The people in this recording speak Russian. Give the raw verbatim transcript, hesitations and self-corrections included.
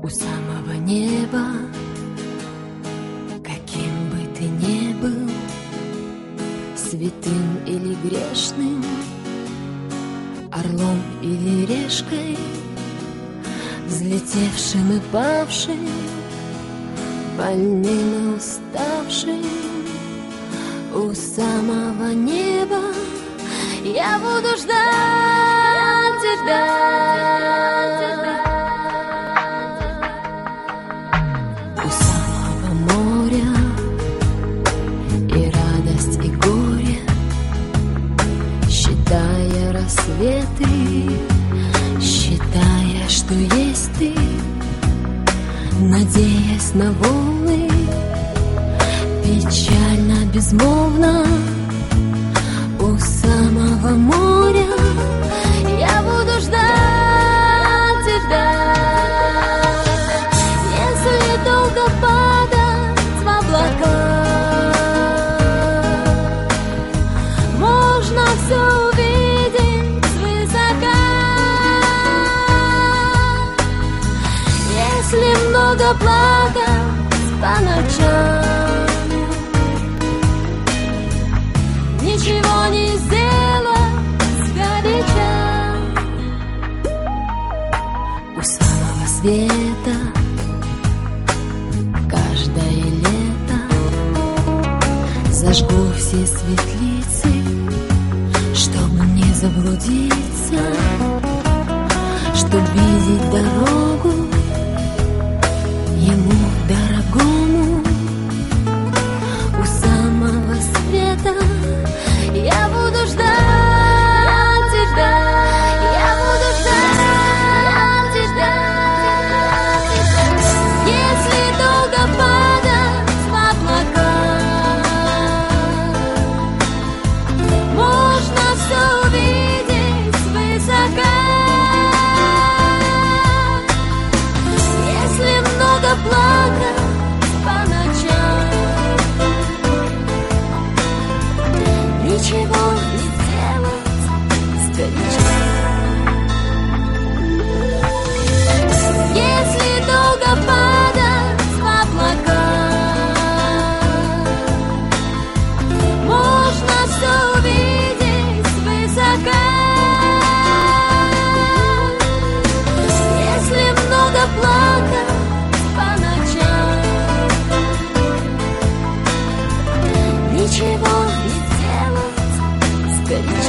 У самого неба, каким бы ты ни был, святым или грешным, орлом или решкой, взлетевшим и павшим, больным и уставшим, у самого неба я буду ждать тебя. У самого моря и радость, и горе, считая рассветы, считая, что есть ты, надеясь на волны, печально, безмолвно, у самого моря я буду ждать и ждать. Если долго падать в облака, можно все увидеть свысока. Если много плакать по ночам, ничего не сделать сгоряча. У самого света каждое лето зажгу все светлицы, чтобы не заблудиться, чтоб видеть дорогу ему дорогому. У самого света я буду ждать и ждать, я буду ждать и ждать, и ждать. Если долго падать в облака, можно все увидеть свысока. Если много плакать по ночам, ничего не делать сгоряча. Если долго падать в облака, можно все увидеть свысока. Если много плакать по ночам, ничего не делать сгоряча.